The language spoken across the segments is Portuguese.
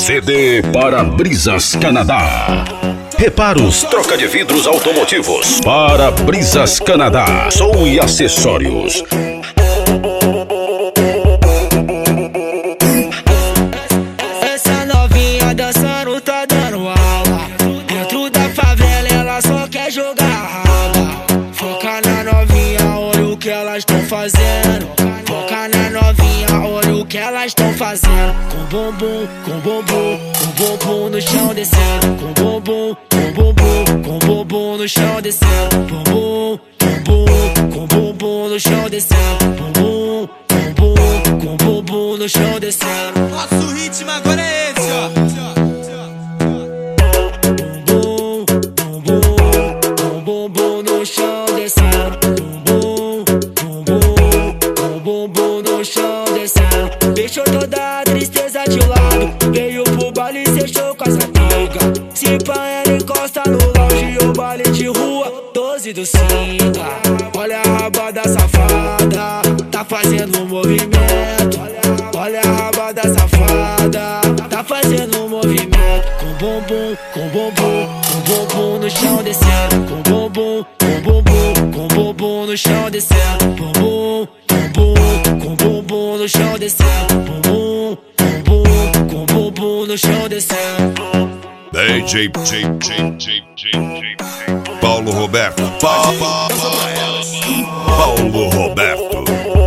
CD Para-Brisas Canadá. Reparos, troca de vidros automotivos. Para-Brisas Canadá. Som e acessórios. Essa novinha dançando tá dando aula. Dentro da favela ela só quer jogar raba. Foca na novinha, olha o que elas estão fazendo. Foca na novinha, olha o que elas estão fazendo. Com bumbum, com bumbum, com bumbum no chão descendo. Com bumbum, com bumbum, com bumbum no chão descendo. Bumbum, bumbum, com bumbum no chão descendo. Bumbum, bumbum, com bumbum no chão descendo. Nosso ritmo agora é esse, ó. Bumbum, bumbum, com bumbum no chão descendo. Bumbum, bumbum, com bumbum no chão descendo. Deixou toda a tristeza de lado. Veio pro baile e fechou com as amigas. Se pá, ela encosta no lounge ou baile de rua 12 do 5. Olha a rabada safada, tá fazendo um movimento. Olha a rabada safada, tá fazendo um movimento. Com bumbum, com bumbum, com bumbum no chão descendo. Com bumbum, com bumbum, com bumbum no chão descendo. Bumbum, bumbum, com bumbum no chão descendo. Bumbum, bumbum, com bumbum no chão descendo. DJ Paulo Roberto. Paulo Roberto.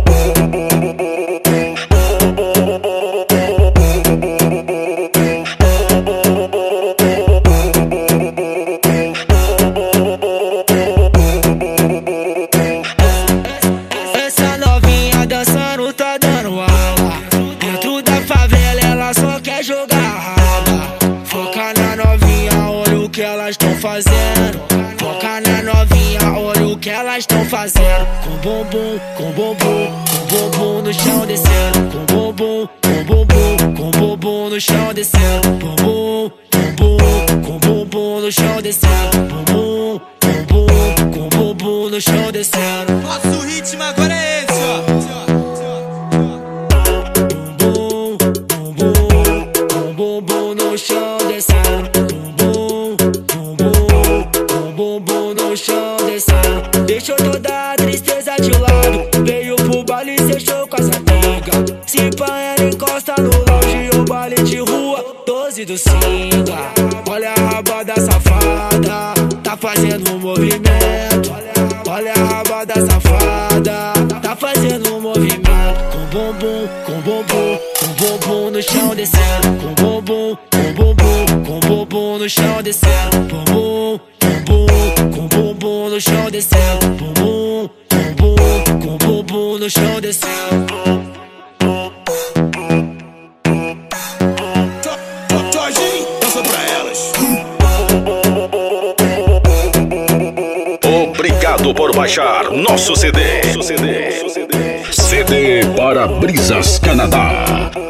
Essa novinha dançando tá dando aula. Dentro da favela ela só quer jogar raba. Foca na novinha, olha o que elas estão fazendo. Foca na novinha, olha o que elas estão fazendo. Com bumbum, com bumbum, com bumbum no chão descendo. Com bumbum, com bumbum, com bumbum no chão descendo. Bumbum, bumbum, com bumbum no chão descendo. Bumbum, bumbum, com bumbum no chão descendo. Nosso ritmo agora é esse, ó. Bumbum, bumbum, com bumbum no chão descendo. Bumbum, bumbum, com bumbum no chão descendo. Deixou toda a tristeza de lado. Veio pro baile e fechou com as amigas. Se pá, ela encosta no lounge ou baile de rua 12 do 5. Olha a rabada safada, tá fazendo um movimento. Olha a rabada safada, tá fazendo um movimento. Com bumbum, com bumbum, com bumbum no chão descendo. Com bumbum, com bumbum, com bumbum no chão descendo. Bumbum, bumbum, com bumbum no chão descendo. Bumbum, bumbum, com bumbum no chão descendo. Jorginho, dança pra elas. Obrigado por baixar nosso CD. CD Para-Brisas Canadá.